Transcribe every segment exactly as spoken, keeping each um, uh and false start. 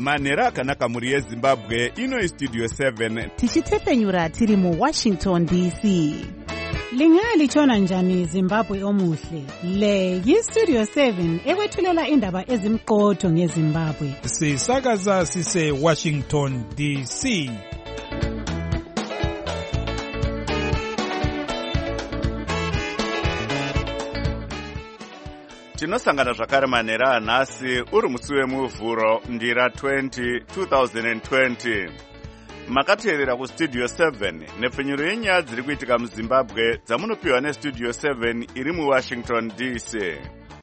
manhero akanaka mhuri yezimbabwe. Ino istudio seven tichitepfenyura tiri muwashington D C. Lingalitshona njani Zimbabwe omuhle? Le yistudio seven ekwethulela indaba ezimqotho ngeZimbabwe. Sisakaza sise Washington D C. tinosangana zvakare manhero anhasi uri musi wemuvhuro ndira twenty twenty twenty. Makateerera kustudio seven nepfenyuro yenyaya dziri kuitika muzimbabwe dzamunopiwa nestudio seven iri muwashington D C.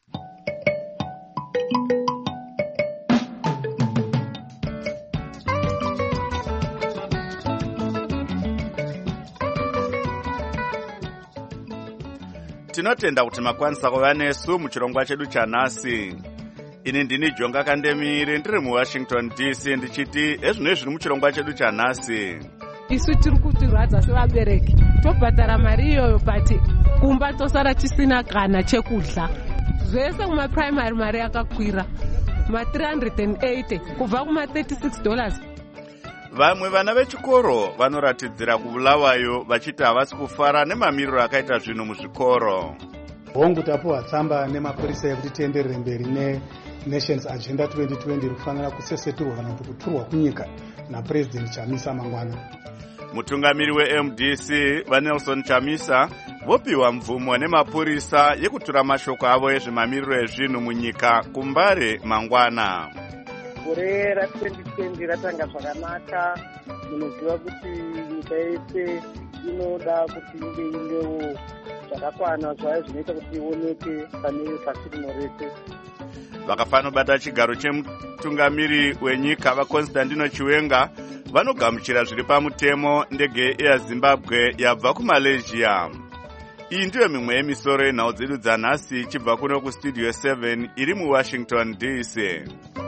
Tinotenda kuti makwanisa kuva nesu muchirongwa chedu chanhasi. Ini ndini Jonga Kandemire ndiri muWashington D C ndichiti ezvino zviri muchirongwa chedu chanhasi. Isu tiri kutirwadza sevabereki. Tobhadhara mari iyoyo pati kumba tosara tisina kana chekudya. Zvese kuma primary mari yakakwira. Ma three hundred eighty kubva kuma thirty-six dollars. Vamwe vana vechikoro vanoratidzira kubulawayo vachiti havasi kufara nemamiriro akaita zvinhu muzvikoro. Hongu tapuwa tsamba nemapurisa ekuti tienderere mberi ne Nations Agenda twenty twenty kufanira kuseseturwa kana kuti kuturwa kunyika naPresident Chamisa mangwana. Mutungamiri we-M D C vaNelson Chamisa vopiwa mvumo nemapurisa yekutura mashoko avo ezvemamiriro ezvinhu munyika kumbare mangwana. Gore ra twenty twenty ratanga zvakanaka. Munoziva kuti nyika yese inoda kuti ive inewo zvakakwana zvayo zvinoita kuti ioneke pane pasi rino rese. Vakafanobata chigaro chemutungamiri wenyika vaConstantino Chiwenga vanogamuchira zviri pamutemo ndege yeZimbabwe yabva kuMalaysia. Iyi ndiyo mimwe yemisoro yenhau dzedu dzanhasi chibva kuno kustudio seven iri muWashington D C.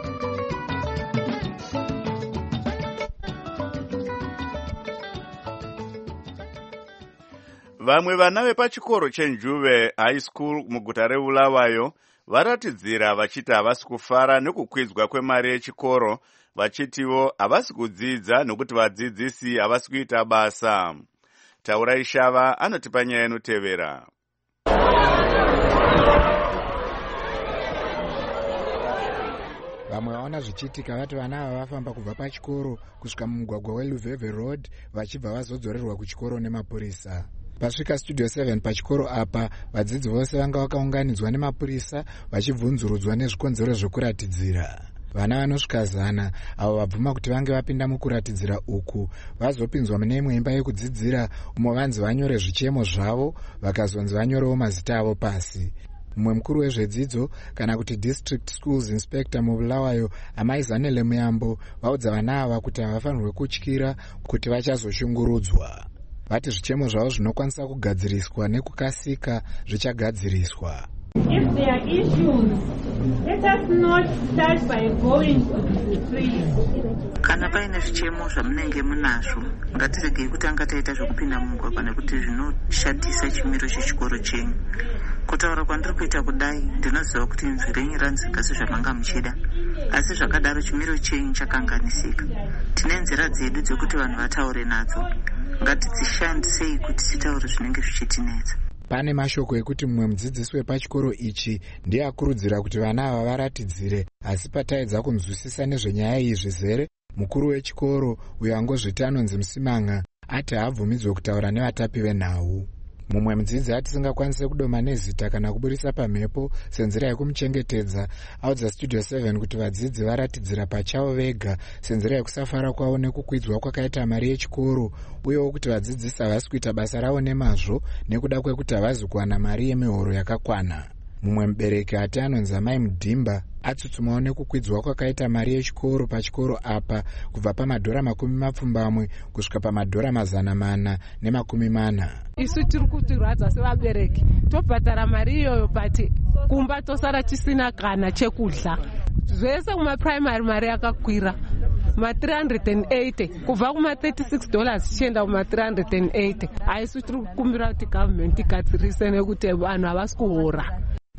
Vamwe vana vepachikoro chenjuve high school muguta reBulawayo varatidzira vachiti havasi kufara nekukwidzwa kwemari yechikoro, vachitiwo havasi kudzidza nokuti vadzidzisi havasi kuita basa. Taurai Shava anotipa nyaya inotevera. Vamwe vaona zvichiitika vati vana ava vafamba kubva pachikoro kusvika mumugwagwa weLuveve Road vachibva vazodzorerwa kuchikoro nemapurisa. Pasvika studio seven pachikoro apa, vadzidzi vose vanga vakaunganidzwa nemapurisa vachibvunzurudzwa nezvikonzero zvokuratidzira. Vana vanosvika zana avo vabvuma kuti vange vapinda mukuratidzira uku vazopinzwa mune imwe imba yekudzidzira umo vanzi vanyore zvichemo zvavo vakazonzi vanyorewo mazita avo pasi. Mumwe mukuru wezvedzidzo kana kuti district schools inspector muBulawayo Amai Zanele Muyambo vaudza vana ava kuti havafanirwe kutyira kuti vachazoshungurudzwa. Vati zvichemo zvavo zvinokwanisa kugadziriswa nekukasika zvichagadziriswa. If there are issues, let us not start by going to the streets. Kana paine zvichemo zvamunenge munazvo, ngatiregei kutanga taita zvokupinda mumugwagwa nekuti zvinoshatisa chimiro chechikoro chenyu. Kutaura kwandiri kuita kudai, ndinoziva kuti inzwi renyu ranzika sezvamanga muchida, asi zvakadaro chimiro chenyu chakanganisika. Tine nzira dzedu dzekuti vanhu vataure nadzo. Ngatidzishandisei kuti titaure zvinenge zvichitinetsa. Pane mashoko ekuti mumwe mudzidzisi wepachikoro ichi ndiye akurudzira kuti vana ava varatidzire, asi pataedza kunzwisisa nezvenyaya iyi zvizere, mukuru wechikoro uyo angozviti anonzi Musimanga ati haabvumidzwe kutaura nevatapi venhau. Mumwe mudzidzi atisingakwanise kudoma nezita kana kuburisa pamhepo senzira yekumuchengetedza audza studio seven kuti vadzidzi varatidzira pachavo vega senzira yekusafara kwavo nekukwidzwa kwakaita mari yechikoro, uyewo kuti vadzidzisi havasi kuita basa ravo nemazvo nekuda kwekuti havazi kuwana mari yemihoro yakakwana. Mumwe mubereki ati anonzi Amai Mudhimba atsutsumwawo nekukwidzwa kwakaita mari yechikoro pachikoro apa kubva pamadhora makumi mapfumbamwe kusvika pamadhora mazana mana nemakumi mana. Isu tiri kutirwadza sevabereki. Tobhadhara mari iyoyo pati kumba tosara tisina kana chekudya. Zvese kuma primary mari yakakwira. Ma three hundred eighty kubva kuma thirty-six dollars chienda kuma three hundred eighty. Aisu tiri kukumbira kuti government igadzirise nekuti vanhu havasi kuhora.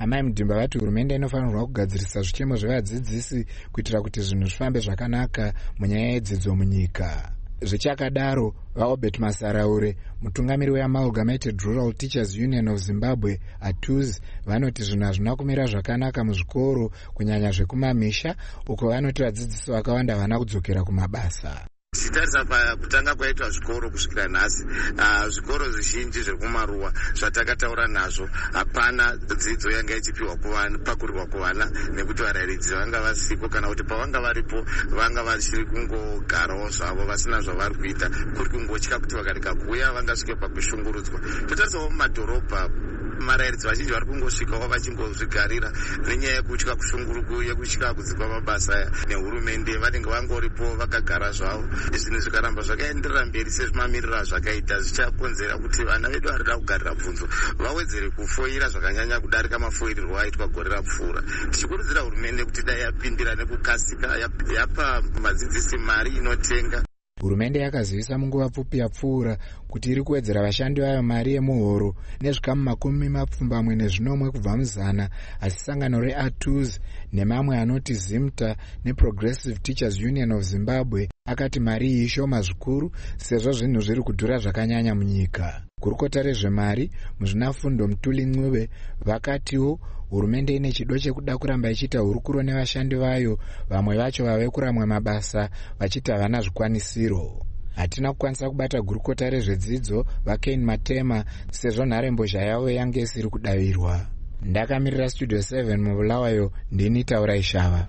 Amai Mudhimba vati hurumende inofanirwa kugadzirisa zvichemo zvevadzidzisi kuitira kuti zvinhu zvifambe zvakanaka munyaya yedzidzo munyika. Zvichakadaro, vaObert Masaraure, mutungamiri weAmalgamated Rural Teachers Union of Zimbabwe, A T U Z, vanoti zvinhu hazvina kumira zvakanaka muzvikoro kunyanya zvekumamisha, uko vanoti vadzidzisi vakawanda vana kudzokera kumabasa. Tichitarisa pakutanga kwaitwa zvikoro kusvikira nhasi, uh, zvikoro zvizhinji zviri kumaruwa zvatakataura nazvo hapana dzidzo yanga ichipiwa kuvana, pakurirwa kuvana, nekuti varairidzi vanga vasiko, kana kuti pavanga varipo vanga vachiri kungogarawo zvavo vasina zvavari kuita, kuri kungotya kuti vakareka kuuya vangasvike pakushungurudzwa. Totarisawo mumadhorobha marairidzi vazhinji vari kungosvikawo vachingozvigarira nenyaya yekutya kushunguruku yekutya kudzikwa mabasa nehurumende, vanenge vangoripo vakagara zvavo. Zvinhu zvikaramba zvakaenderera mberi sezvimamirira zvakaita, zvichakonzera kuti vana vedu varida kugarira bvunzo vawedzere kufoira zvakanyanya kudarika mafoirirwo aitwa gore rapfuura. Tichikurudzira hurumende kuti dai yapindira nekukasika, yapa madzidzisi mari inotenga. Hurumende yakazivisa munguva pfupi yapfuura kuti iri kuwedzera vashandi vayo mari yemuhoro nezvikamu makumi mapfumbamwe nezvinomwe kubva muzana, asi sangano reA T U Z nemamwe anoti ZIMTA neProgressive Teachers Union of Zimbabwe akati mari iyi ishoma zvikuru sezvo zvinhu zviri kudhura zvakanyanya munyika. Gurukota rezvemari muzvinafundo Mutuli Ncube vakatiwo hurumende ine chido chekuda kuramba ichiita hurukuro nevashandi vayo, vamwe vacho vave kuramwa mabasa vachiti havana zvikwanisiro. Hatina kukwanisa kubata gurukota rezvedzidzo vaKane Matema sezvo nharembozha yavo yange isiri kudavirwa. Ndakamirira Studio seven mubulawayo, ndini Taura Ishava.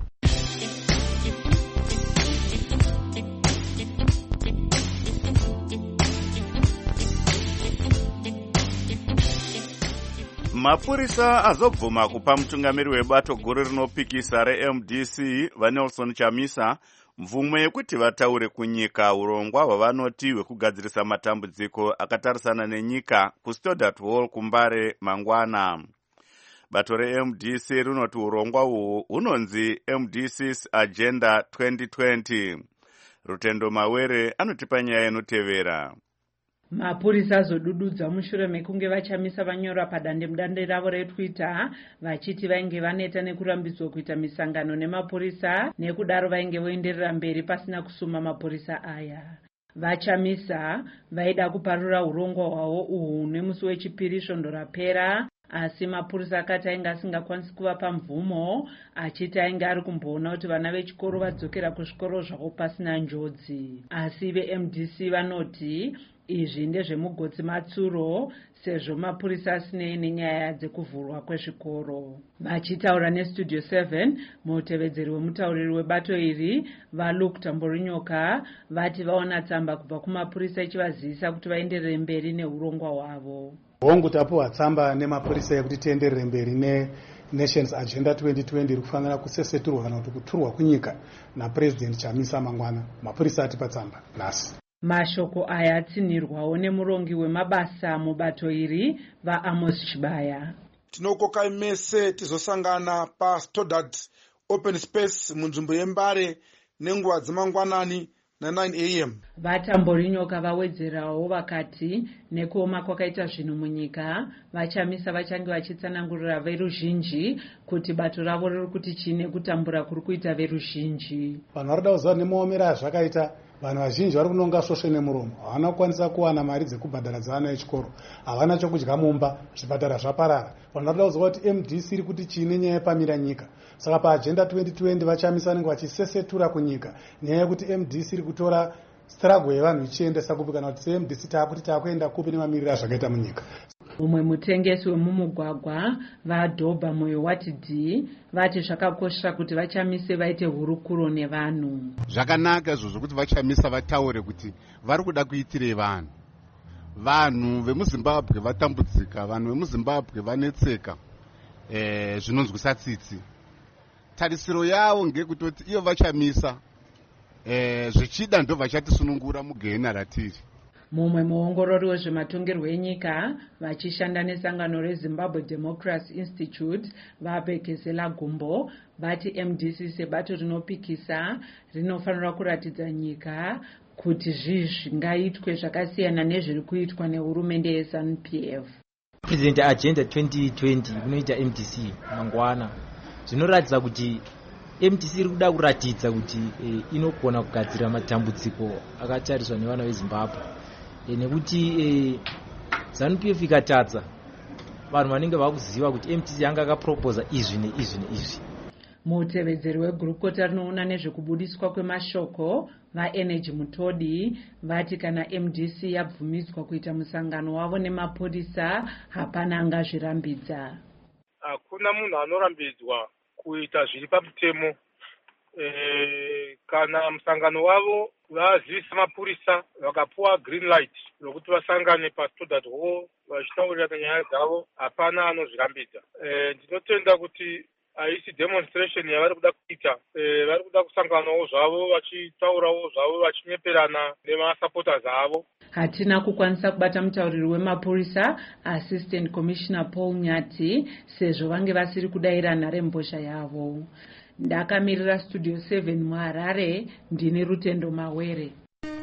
Mapurisa azobvuma kupa mutungamiri webato guru rinopikisa reM D C vaNelson Chamisa mvumo yekuti vataure kunyika urongwa hwavanoti hwekugadzirisa matambudziko akatarisana nenyika kuStodart Hall kuMbare mangwana. Bato reM D C rinoti urongwa uhwu hunonzi M D C's Agenda twenty twenty. Rutendo Mawere anotipa nyaya inotevera. Mapurisa azodududza mushure mekunge vachamisa vanyora padandemutande ravo reTwitter vachiti vainge vaneta nekurambidzwa kuita misangano nemapurisa, nekudaro vainge voenderera mberi pasina kusuma mapurisa aya. Vachamisa vaida kuparura urongwa hwavo uhwu nemusi wechipiri svondo rapera, asi mapurisa akati ainge asingakwanisi kuvapa mvumo, achiti ainge ari kumboona kuti vana vechikoro vadzokera kuzvikoro zvavo pasina njodzi. Asi veM D C vanoti izvi ndezvemugotsi matsuro sezvo mapurisa asinei nenyaya dzekuvhurwa kwezvikoro. Vachitaura neStudio seven, mutevedzeri wemutauriri webato iri vaLuke Tamborinyoka vati vaona tsamba kubva kumapurisa ichivazivisa kuti vaenderere mberi neurongwa hwavo. Hongu tapuwa tsamba nemapurisa yekuti tienderere mberi neNations Agenda twenty twenty iri kufanira kuseseturwa kana kuti kuturwa kunyika naPresident Chamisa mangwana. Mapurisa atipa tsamba nhasi. Mashoko aya atsinirwawo nemurongi wemabasa mubato iri vaAmos Chibaya. Tinokoka mese tizosangana paStodart Open Space munzvimbo yeMbare nenguva dzemangwanani na nine a m Vatamborinyoka vawedzerawo vakati nekuoma kwakaita zvinhu munyika vachamisa vachange vachitsanangurira veruzhinji kuti bato ravo riri kuti chine kutambura kuri kuita veruzhinji. Vanhu vari kuda kuziva nemaomero azvakaita. Vanhu vazhinji vari kunonga svosve nemuromo, havana kukwanisa kuwana mari dzekubhadhara dzavana vechikoro, havana chokudya mumba, zvipatara zvaparara. Vanhu vari kuda kuziva kuti M D C iri kuti chine nyaya yepamira nyika. Saka paAgenda twenty twenty vachamisa vanenge vachisesetura kunyika nyaya yekuti M D C iri kutora struggle yevanhu ichiendesa kupi, kana kuti M D C taakuti taakuenda kupi nemamiriro azvakaita munyika. Umwe mutengesi wemumugwagwa vaDhobha Moyo Watidi vati zvakakosha kuti vachamise vaite hurukuro nevanhu. Zvakanaka izvozvo kuti vachamisa vataure kuti vari kuda kuitirei vanhu. Vanhu vemuZimbabwe vatambudzika, vanhu vemuZimbabwe vanetseka, eh, zvinonzwisa tsitsi. Tarisiro yavo ngekutoti iyo vachamisa eh, zvichida ndo vachatisunungura mugehena ratiri. Mumwe muongorori wezvematongerwo enyika vachishanda nesangano reZimbabwe Democracy Institute vapekesela gumbo vati M D C sebato rinopikisa rinofanira kuratidza nyika kuti zvizvi zvingaitwe zvakasiyana nezviri kuitwa nehurumende yeZANU P F. presenta agenda twenty twenty kunoita M D C mangwana zvinoratidza kuti M D C iri kuda kuratidza kuti e, inogona kugadzira matambudziko akatariswa nevana veZimbabwe e, nekuti e, ZANU-P F ikatadza vanhu vanenge vakuziva kuti M D C yanga akaproposa izvi neizvi neizvi. Mutevedzeri wegurukota rinoona nezvekubudiswa kwemashoko vaenergy Mutodi vati kana M D C yabvumidzwa kuita musangano wavo nemapurisa hapana angazvirambidza. Hakuna munhu anorambidzwa kuita zviri pamutemo. E, kana musangano wavo vazivisa mapurisa vakapuwa green light rokuti vasangane pastodart hall vachitaurirana nyaya dzavo hapana anozvirambidza. E, ndinotenda kuti haisi demonstration yavari kuda kuita. E, vari kuda kusanganawo zvavo vachitaurawo zvavo vachinyeperana nemasupporters avo. Hatina kukwanisa kubata mutauriri wemapurisa Assistant Commissioner Paul Nyati sezvo vange vasiri kudaira nharembozha yavo. Ndakamirira Studio seven muHarare, ndini Rutendo Mawere.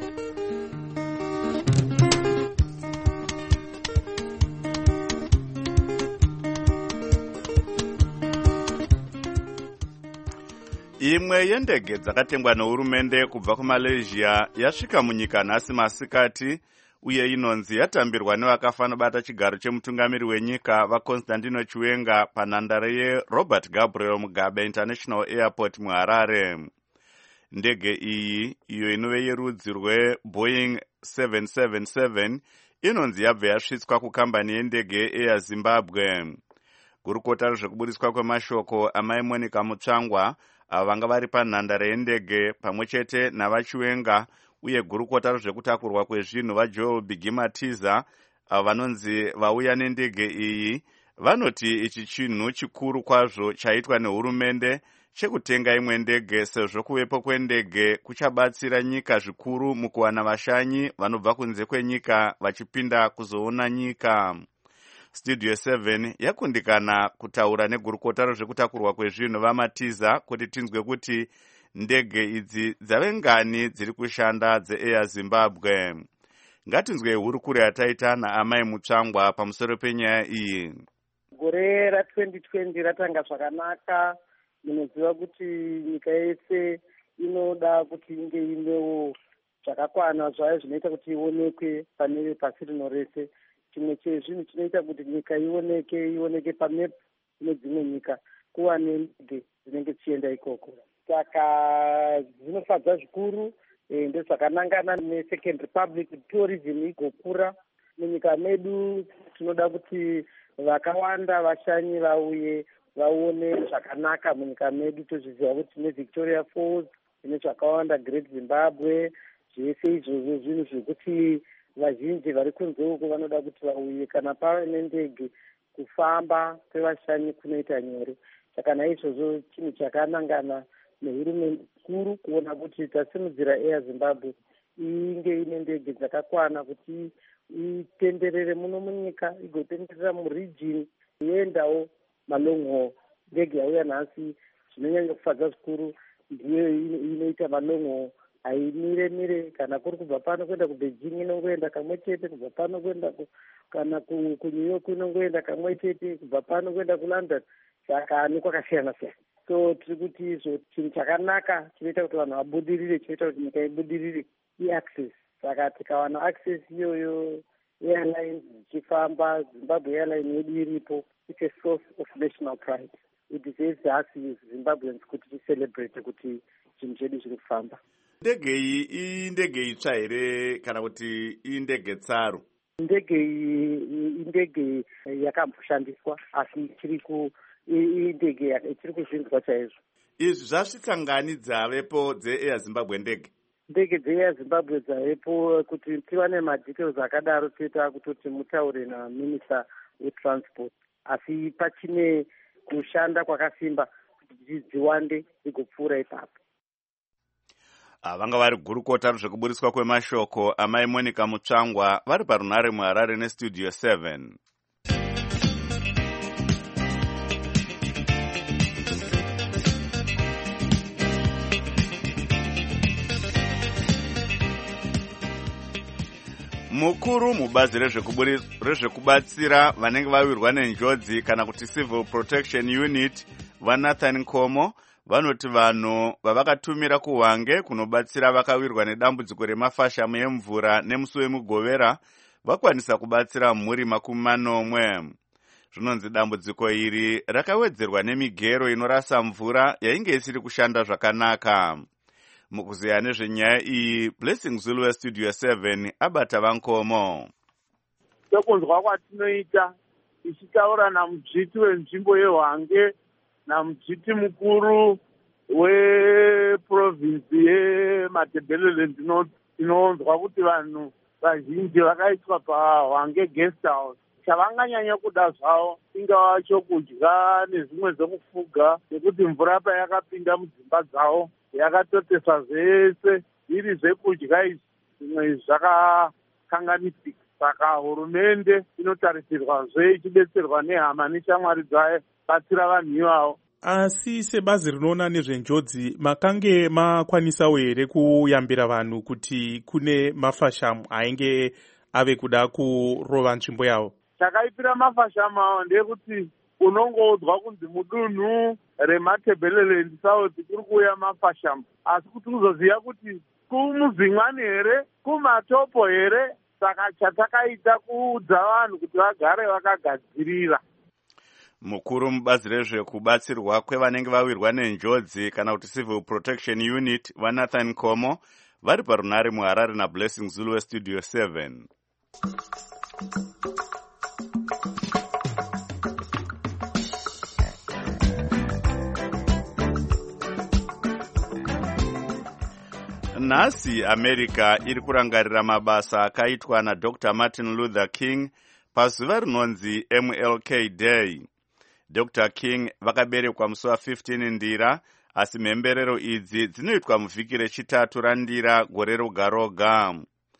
Imwe yendege dzakatengwa nehurumende kubva kuMalaysia yasvika munyika nhasi masikati uye inonzi yatambirwa nevakafa nobata chigaro chemutungamiri wenyika vaConstantino Chiwenga panhandare yeRobert Gabriel Mugabe International Airport muHarare. Ndege iyi, iyo inove yerudzi rweBoeing seven seven seven, inonzi yabva yasvitswa kukambani yendege yeAir Zimbabwe. Gurukota rezvekubudiswa kwemashoko amai Monica Mutsvangwa ava vanga vari panhandare yendege pamwe chete navaChiwenga uye gurukota rezvekutakurwa kwezvinhu vaJoel Bigimatiza ava vanonzi vauya nendege iyi vanoti ichi chinhu chikuru kwazvo chaitwa nehurumende chekutenga imwe ndege sezvo kuvepo kwendege kuchabatsira nyika zvikuru mukuwana vashanyi vanobva kunze kwenyika vachipinda kuzoona nyika. Studio seven yakundikana kutaura negurukota rezvekutakurwa kwezvinhu vaMatiza kuti tinzwe kuti ndege idzi dzave ngani dziri kushanda dzeAir Zimbabwe. Ngatinzwe hurukuro yataita naamai Mutsvangwa pamusoro penyaya iyi. Gore ratwenty twenty ratanga zvakanaka. Munoziva kuti nyika yese inoda kuti inge inewo zvakakwana zvayo zvinoita kuti ionekwe pane pasi rino rese. Chimwe chezvinhu chinoita kuti nyika ioneke ioneke pamepu nedzimwe nyika kuva nendege dzinenge dzichienda ikoko. Saka zvinofadza zvikuru ndezvakanangana neSecond Republic tourism igokura munyika medu. Tinoda kuti vakawanda vashanyi vauye vaone zvakanaka munyika medu. Tozviziva kuti tine Victoria Falls, tine zvakawanda Great Zimbabwe, zvese izvozvo zvinhu zvekuti vazhinji vari kunze uko vanoda kuti vauye. Kana pava nendege kufamba kwevashanyi kunoita nyore. Saka naizvozvo chinhu chakanangana nehurumende kuru kuona kuti tasimudzira Air Zimbabwe inge ine ndege dzakakwana kuti itenderere muno munyika igotenderera muregion iendawo malong haul. Ndege yauya nhasi zvinonyanya kufadza zvikuru ndiyo inoita malong haul. Haimire mire, kana kuri kubva pano kuenda kuBeijing inongoenda kamwe chete, kubva pano kuenda kana kuNew York inongoenda kamwe chete, kubva pano kuenda kuLondon. Saka ni kwakasiyana siyana. So tiri kuti izvo chinhu chakanaka chinoita kuti vanhu vabudirire, chinoita kuti nyika ibudirire iaccess. Saka tikawana access iyoyo airlines dzichifamba, Zimbabwe Airline yedu iripo, it's a source of national pride. It deserves us as Zimbabweans kuti ticelebrate kuti chinhu chedu chiri kufamba. Ndege iyi indege itsva here kana kuti indege tsaru? Ndege iyi indege yakamboshandiswa asi ichiri ku indege ichiri kuzvinzwa chaizvo. Izvi zvasvitsa ngani dzavepo dzeAir Zimbabwe ndege? Ndege dzeAir Zimbabwe dzavepo kuti tiwane madetails akadaro toita kutoti mutaure naMinista weTransport. Asi pachine kushanda kwakasimba kuti dziwande dzigopfuura ipapo. Vanga vari gurukota rezvekubudiswa kwemashoko amai Monica Mutsvangwa vari parunhare muHarare neStudio seven. Mukuru mubazi rezvekubatsira vanenge vawirwa nenjodzi kana kuti Civil Protection Unit vaNathan Nkomo vanoti vanhu vavakatumira kuHwange kunobatsira vakawirwa nedambudziko remafashamu emvura nemusi wemugovera vakwanisa kubatsira mhuri makumi manomwe. Zvinonzi dambudziko iri rakawedzerwa nemigero inorasa mvura yainge isiri kushanda zvakanaka. Mukuziya nezvenyaya iyi, Blessing Zulu weStudio seven abata vaNkomo. Sekunzwa kwatinoita tichitaura namudzviti wenzvimbo yeHwange namudzviti mukuru weprovinsi yeMatebelele ndinonzwa kuti vanhu vazhinji vakaiswa paHwange guest house. Chavanganyanya kuda zvavo ingava chokudya nezvimwe zvekufuga nekuti mvura payakapinda mudzimba dzavo yakatotesa zvese iri zvekudya izvi zvimwe zvakakanganisika. Saka hurumende inotarisirwazve ichidetserwa nehama neshamwari dzayo batsira vanhu ivavo. Asi sebazi rinoona nezvenjodzi makange makwanisawo here kuyambira vanhu kuti kune mafashamu ainge ave kuda kurova nzvimbo yavo? Chakaipira mafashamu avo ndeyekuti unongoudzwa kunzi mudunhu reMatebeleland South kuri kuuya mafashamu, asi kuti uzoziva kuti kumuzingwani here kumatopo here. Saka chatakaita kuudza vanhu kuti vagare vakagadzirira. Mukuru mubazi rezvekubatsirwa kwevanenge vawirwa nenjodzi kana kuti Civil Protection Unit vaNathan Nkomo vari parunare muHarare naBlessing Zulu weStudio seven. Nhasi America iri kurangarira mabasa akaitwa naDoctor Martin Luther King pazuva rinonzi M L K Day. Doctor King vakaberekwa musi wa15 Ndira, asi mhemberero idzi dzinoitwa muvhiki rechitatu raNdira gore roga roga.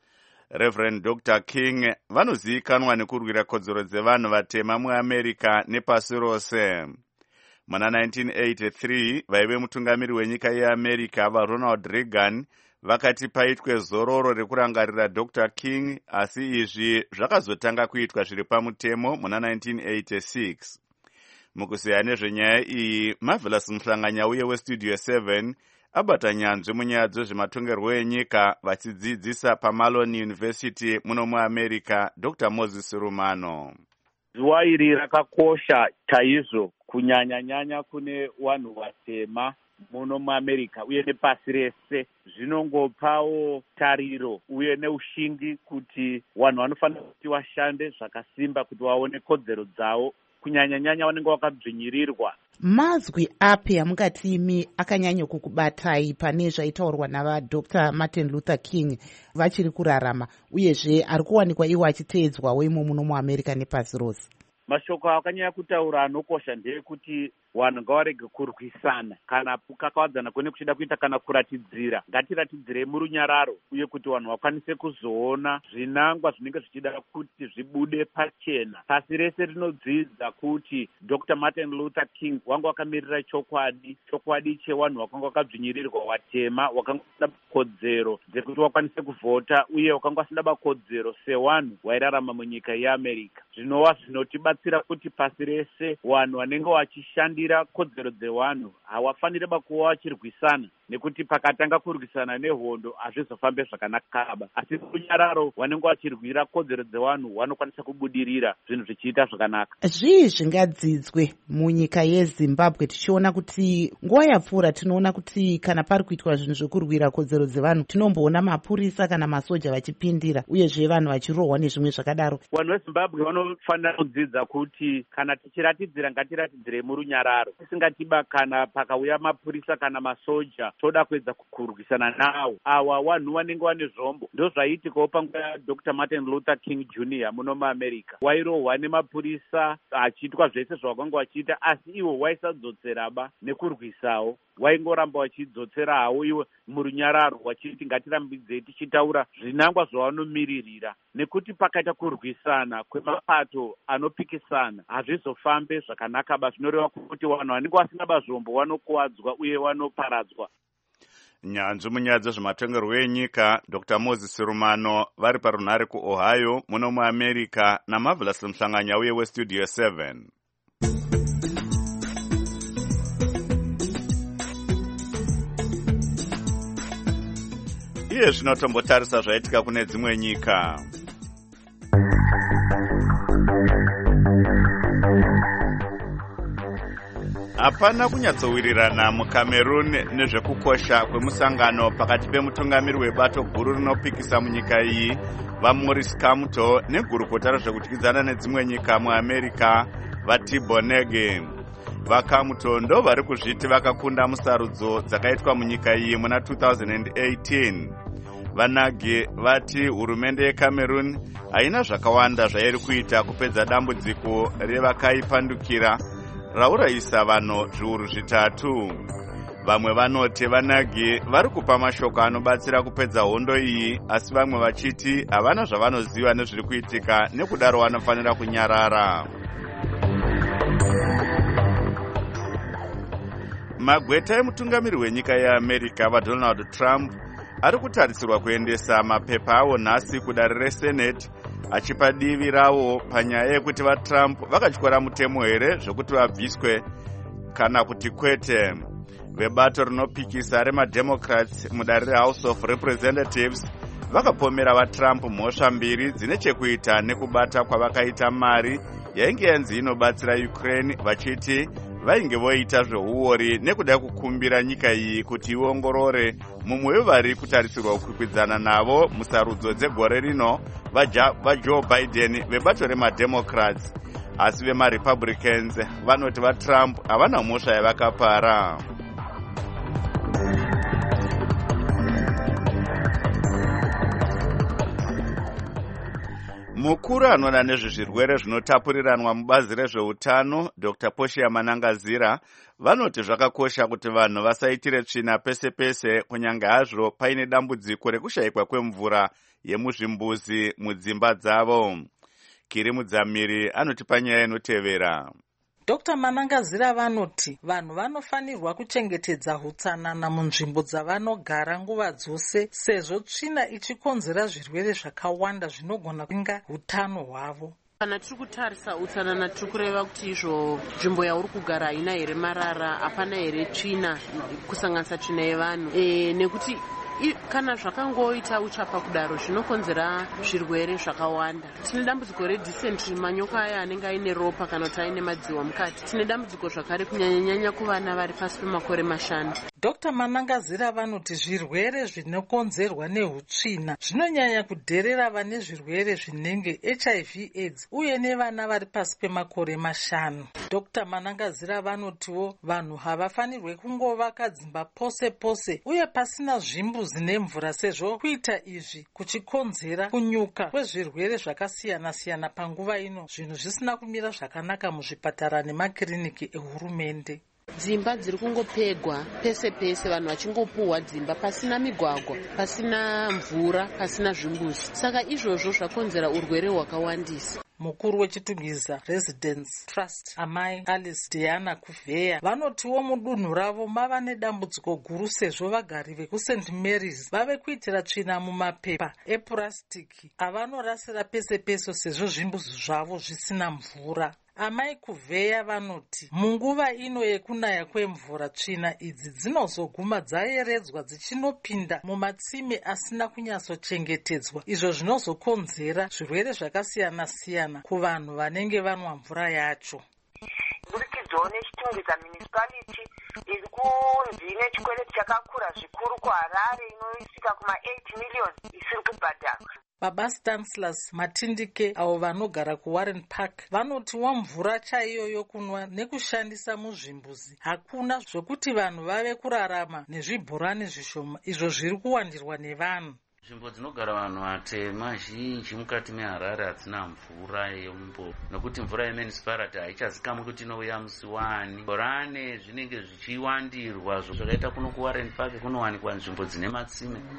Reverend Doctor King vanozivikanwa nekurwira kodzero dzevanhu vatema muAmerica nepasi rose. Muna nineteen eighty-three vaive mutungamiri wenyika yeAmerica vaRonald Reagan vakati paitwe zororo rekurangarira Doctor King, asi izvi zvakazotanga kuitwa zviri pamutemo muna nineteen eighty-six. Mukuziya nezvenyaya iyi, Marvelous Muhlanganya uye weStudio seven abata nyanzvi munyaya dzezvematongerwo enyika vachidzidzisa paMalone University muno muAmerica, Doctor Moses Rumano. Zuva iri rakakosha chaizvo kunyanya-nyanya kune vanhu vatema muno muAmerica uye nepasi rese. Zvinongopawo tariro uye neushingi kuti vanhu vanofanira kuti vashande zvakasimba kuti vaone kodzero dzavo, kunyanya-nyanya vanenge vakabvinyirirwa. Mazwi api amungati imi akanyanya kukubatai pane zvaitaurwa navaDoctor Martin Luther King vachiri kurarama uyezve ari kuwanikwa iwo achiteedzwawo imo muno muAmerica nepasi rose? Mashoko akanyanya kutaura anokosha ndeyekuti vanhu ngavarege kurwisana kana kukakavadzana kune kuchida kuita kana kuratidzira. Ngatiratidzirei murunyararo uye kuti vanhu vakwanise kuzoona zvinangwa zvinenge zvichida kuti zvibude pachena. Pasi rese rinodzidza kuti Doctor Martin Luther King wanga wakamirira chokwadi, chokwadi chevanhu vakanga vakabvinyirirwa vatema, vakanga vasina kodzero dzekuti vakwanise kuvhota uye vakanga vasina makodzero sevanhu vairarama munyika yeAmerica. Zvinova zvinotibatsira kuti pasi rese vanhu vanenge vachishandira kodzero dzevanhu havafaniri kuva vachirwisana, nekuti pakatanga kurwisana nehondo hazvizofambe zvakanaka, asi kunyararo vanenge vachirwira kodzero dzevanhu vanokwanisa kubudirira zvinhu zvichiita zvakanaka. Zvii zvingadzidzwe munyika yeZimbabwe tichiona kuti nguva yapfuura tinoona kuti kana pari kuitwa zvinhu zvekurwira kodzero dzevanhu tinomboona mapurisa kana masoja vachipindira uyezve vanhu vachirohwa nezvimwe zvakadaro? Vanhu veZimbabwe vanofanira kudzidza kuti kana tichiratidzira ngatiratidzirei murunyararo, tisingatiba kana pakauya mapurisa kana masoja toda kuedza kurwisana nawo. Awa vanhu vanenge vane zvombo. Ndo zvaiitikawo panguva yaDoctor Martin Luther King Junior muno muAmerica. Wairohwa nemapurisa achiitwa zvese zvavakanga vachiita, asi iwo waisadzotsera nekurwisawo. Waingoramba wachidzotsera hawo iwe murunyararo wachiti ngatirambidzei tichitaura zvinangwa zvavanomiririra, nekuti pakaita kurwisana kwemapato anopikisana hazvizofambe zvakanaka. Zvinoreva kuti vanhu vanenge vasina bazvombo vanokuwadzwa uye vanoparadzwa. nyanzvi munyaya dzezvematongerwo enyika Dr Moses Rumano vari parunhare kuOhio muno muamerica naMarvelous Mhlanganya uye westudio seven. Iye zvino tombotarisa zvaitika kune dzimwe nyika. Hapana kunyatsowirirana muCameroon nezvekukosha kwemusangano pakati pemutungamiri webato guru rinopikisa munyika iyi vaMaurice Kamto negurukota rezvekudyidzana nedzimwe nyika muAmerica vaThabo. VaKamto ndo vari kuzviti vakakunda musarudzo dzakaitwa munyika iyi muna two thousand eighteen. Vanagi vati hurumende yeCameroon haina zvakawanda zvairi kuita kupedza dambudziko revakaipandukira raurayisa vanhu zviuru zvitatu. Vamwe vanoti vanagi vari kupa mashoko anobatsira kupedza hondo iyi, asi vamwe vachiti havana zvavanoziva nezviri kuitika nekudaro vanofanira kunyarara. Magweta emutungamiri wenyika yeAmerica vaDonald Trump ari kutarisirwa kuendesa mapepa awo nhasi kudare reSenate achipa divi rawo panyaya yekuti vaTrump vakatyora mutemo here zvokuti vabviswe kana kuti kwete. Vebato rinopikisa remademocrats mudare reHouse of Representatives vakapomera vaTrump mhosva mbiri dzine chekuita nekubata kwavakaita mari yainge yanzi inobatsira Ukraine, vachiti vainge voita zveuori nekuda kukumbira nyika iyi kuti iongorore mumwe wevari kutarisirwa kukwikwidzana navo musarudzo dzegore rino vaJoe Biden vebato remademocrats. Asi vemaRepublicans vanoti vaTrump havana mhosva yavakapara. Mukuru anoona nezvezvirwere zvinotapuriranwa mubazi rezveutano Dr Poshiya Manangazira vanoti zvakakosha kuti vanhu vasaitire tsvina pese pese kunyange hazvo paine dambudziko rekushayikwa kwemvura yemuzvimbuzi mudzimba dzavo. Kiri Mudzamiri anotipa nyaya inotevera. Dr Manangazira vanoti vanhu vanofanirwa kuchengetedza utsanana munzvimbo dzavanogara nguva dzose, sezvo tsvina ichikonzera zvirwere zvakawanda zvinogona kuinga utano hwavo. Kana tiri kutarisa utsanana tiri kureva kuti izvo nzvimbo yauri kugara haina here marara, hapana here tsvina, kusanganisa tsvina yevanhu e, nekuti kana zvakangoita uchapa kudaro zvinokonzera zvirwere zvakawanda. Tine dambudziko redysentery, manyoka aya anenge aine ropa kana kuti aine madziwa mukati. Tine dambudziko zvakare kunyanyanyanya kuvana vari pasi pemakore mashanu. Dr Manangazira vanoti zvirwere zvinokonzerwa neutsvina zvinonyanya kudherera vane zvirwere zvinenge H I V AIDS uye nevana vari pasi pemakore mashanu. Dr Manangazira vanotiwo vanhu havafanirwe kungovaka dzimba pose pose uye pasina zvimbuzi nemvura, sezvo kuita izvi kuchikonzera kunyuka kwezvirwere zvakasiyana siyana panguva ino, zvinhu zvisina kumira zvakanaka muzvipatara nemakiriniki ehurumende. Dzimba dziri kungopegwa pese pese, vanhu vachingopuhwa dzimba pasina migwagwa, pasina mvura, pasina zvimbuzi. Saka izvozvo zvakonzera urwere hwakawandisa. Mukuru wechitugiza Residence Trust amai Alice Diana Kuvheya vanotiwo mudunhu ravo mava nedambudziko guru, sezvo vagari vekuSaint Mary's vave kuitira tsvina mumapepa epurasitiki avanorasira pese pese, sezvo zvimbuzi zvavo zvisina mvura. Amai Kuvheya vanoti munguva ino yekunaya kwemvura tsvina idzi dzinozoguma dzayeredzwa dzichinopinda mumatsime asina kunyatsochengetedzwa, izvo zvinozokonzera zvirwere zvakasiyana siyana kuvanhu vanenge vanwa mvura yacho. Burikidzawo nechitungidza municipality iri kunzi ine chikwereti chakakura zvikuru kuHarare inosvika kuma eight million isiri kubhadharwa. Baba Stanislaus Matindike avo vanogara kuWarren Park vanotiwa mvura chaiyo yokunwa nekushandisa muzvimbuzi hakuna, zvokuti vanhu vave kurarama nezvibhorani zvishoma izvo zviri kuwandirwa nevanhu. Nzvimbo dzinogara vanhu vatema zhinji mukati meHarare hadzina mvura yemumbo, nokuti mvura yemunicipality haichazikamwi kuti inouya musi wani. Bhorane zvinenge zvichiwandirwa zvakaita kuno kuWarren Park kunowanikwa nzvimbo dzine matsime.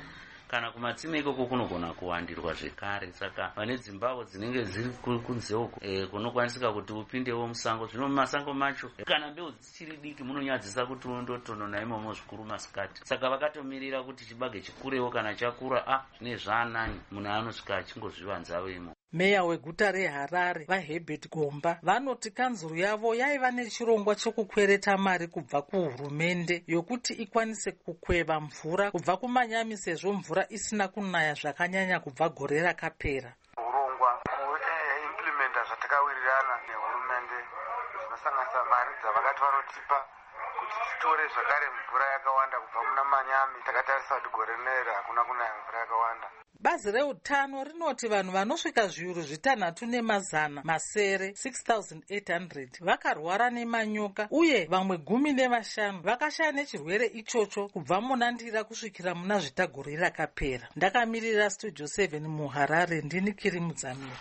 kana kumatsime ikoko kunogona kuwandirwa zvekare. Saka vane dzimbavo dzinenge dziri kunze uko e, kunokwanisika kuti upindewo musango. Zvino mumasango macho kana mbeu dzichiri diki munonyadzisa kuti undotonona imomo zvikuru masikati. Saka vakatomirira kuti chibage chikurewo, kana chakura a zvine zvaanani munhu anosvika achingozvivanzawo imo. Meya weguta reHarare vaHerbert Gomba vanoti kanzuru yavo yaiva nechirongwa chekukwereta mari kubva kuhurumende yokuti ikwanise kukweva mvura kubva kumanyami sezvo mvura isina kunaya zvakanyanya kubva gore rakapera. Urongwa kuimplementa zvatakawirirana nehurumende zvinosanganisa mari dzavakati vanotipa kuti titore zvakare mvura yakawanda kubva muna manyami. Takatarisa kuti gore rineri hakuna kunaya mvura yakawanda. Bazi reutano rinoti vanhu vanosvika zviuru zvitanhatu nemazana masere six thousand eight hundred vakarwara nemanyoka uye vamwe gumi nevashanu vakashaya nechirwere ichocho kubva muna ndira kusvikira muna zvitagore rakapera. Ndakamirira studio seven muHarare, ndini Kiri Mudzamiri.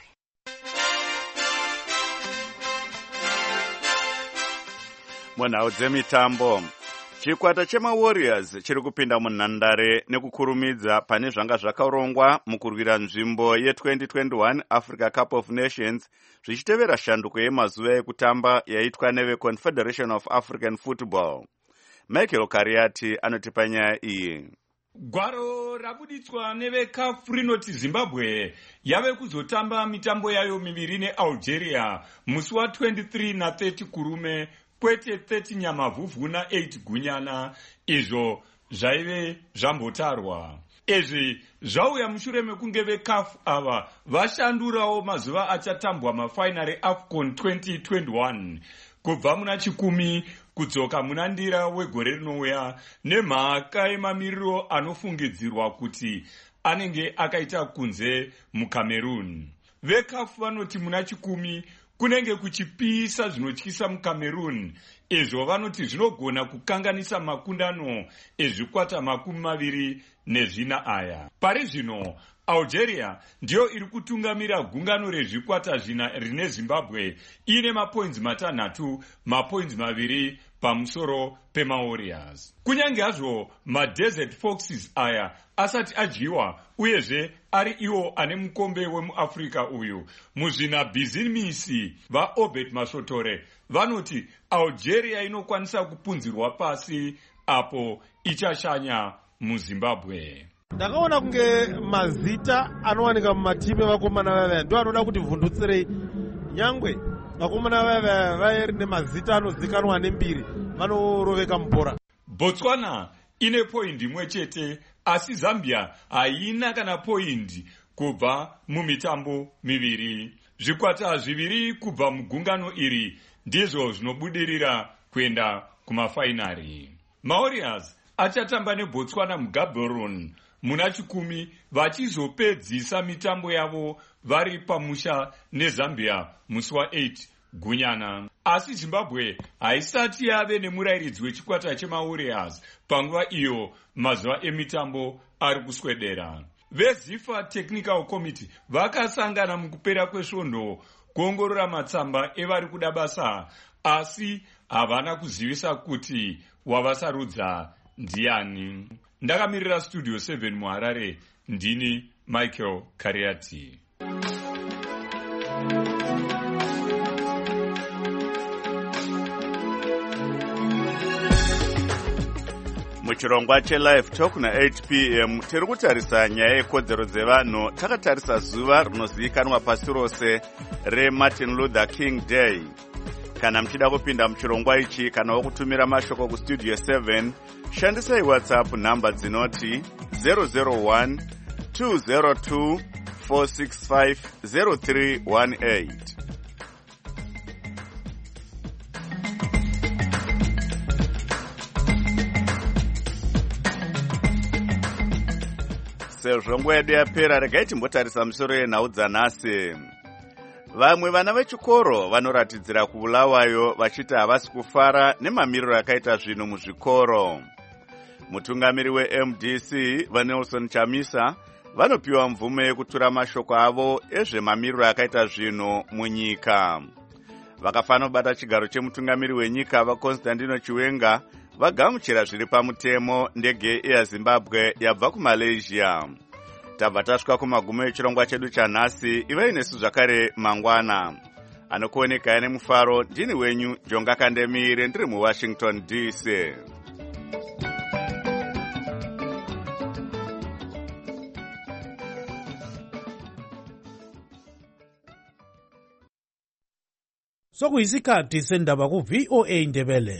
Munhau dzemitambo, chikwata chemawarriors chiri kupinda munhandare nekukurumidza pane zvanga zvakarongwa mukurwira nzvimbo ye-twenty twenty-one Africa Cup of Nations zvichitevera shanduko yemazuva ekutamba yaitwa neveConfederation of African Football. Michael Kariati anotipa nyaya iyi. Gwaro rabuditswa neveCAF rinoti Zimbabwe yave kuzotamba mitambo yayo miviri neAlgeria musi wa twenty-three na thirty kurume kwete thirty nyamavhuvhu na eight gunyana, izvo zvaive zvambotarwa. Izvi zvauya mushure mekunge veCAF ava vashandurawo mazuva achatambwa mafainari AFCON twenty twenty-one kubva muna chikumi kudzoka muna ndira wegore rinouya nemhaka yemamiriro anofungidzirwa kuti anenge akaita kunze muCameroon. VeCAF vanoti muna chikumi kunenge kuchipisa zvinotyisa muCameroon, izvo vanoti zvinogona kukanganisa makundano ezvikwata makumi maviri nezvina aya. Pari zvino Algeria ndiyo iri kutungamira gungano rezvikwata zvina rine Zimbabwe ine mapoints matanhatu, mapoints maviri pamusoro pemawarriors. Kunyange hazvo maDesert Foxes aya asati adyiwa uyezve ari iwo ane mukombe wemuAfrica uyu, muzvina bhizimisi vaObert Masotore vanoti Algeria inokwanisa kupunzirwa pasi apo ichashanya muZimbabwe. Ndakaona kunge mazita anowanika mumatimu evakomana vaya ndo anoda kuti vhundutsirei. Nyangwe vakomana vaya vairi nemazita anozikanwa nembiri vanoroveka mubhora. Botswana ine poindi imwe chete, asi Zambia haina kana poindi kubva mumitambo miviri. Zvikwata zviviri kubva mugungano iri ndizvo zvinobudirira kuenda kumafainari. Mawarriors achatamba neBotswana muGaborone muna chikumi vachizopedzisa mitambo yavo vari pamusha neZambia musi wa eight gunyana. Asi Zimbabwe haisati yave nemurairidzi wechikwata chemawarriors panguva iyo mazuva emitambo ari kuswedera. VeZIFA Technical Committee vakasangana mukupera kwesvondo kuongorora matsamba evari kuda basa, asi havana kuzivisa kuti wavasarudza ndiani. Ndakamirira studio seven muHarare, ndini Michael Kariati. Muchirongwa cheLive Talk na eight p m tiri kutarisa nyaya yekodzero dzevanhu. Takatarisa zuva rinozivikanwa pasi rose reMartin Luther King Day. Kana mchida kupinda muchirongwa ichi kana wakutumira mashoko kustudio seven, shandisai WhatsApp namba dzinoti zero zero one two zero two four six five zero three one eight. Sezvo nguva yedu yapera, regai timbotarisa musoro yenhau dzanhasi. Vamwe vana vechikoro vanoratidzira kubulawayo vachiti havasi kufara nemamiriro akaita zvinhu muzvikoro. Mutungamiri weM D C vaNelson Chamisa vanopiwa mvumo yekutura mashoko avo ezvemamiriro akaita zvinhu munyika. Vakafana kubata chigaro chemutungamiri wenyika vaConstantino Chiwenga vagamuchira zviri pamutemo ndege yezimbabwe yabva kumalaysia. Tabva tasvika kumagumo echirongwa chedu chanhasi. Ivai nesu zvakare mangwana. Anokuonekai nemufaro ndini wenyu Jonga Kandemire ndiri muWashington D C. sokuyisikhathi sendaba ku-V O A Ndebele.